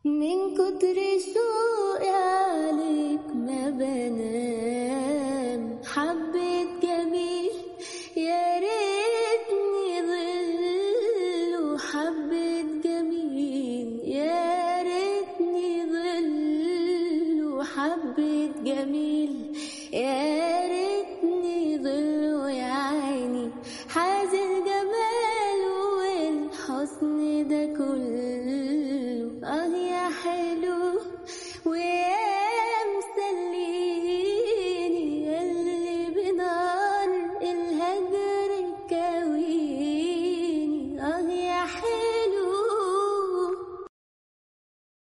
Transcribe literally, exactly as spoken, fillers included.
من كتر سوقي عليك ما بنام، حبيت جميل يا ريتني ظل، وحبيت جميل يا ريتني ظل، وحبيت جميل يا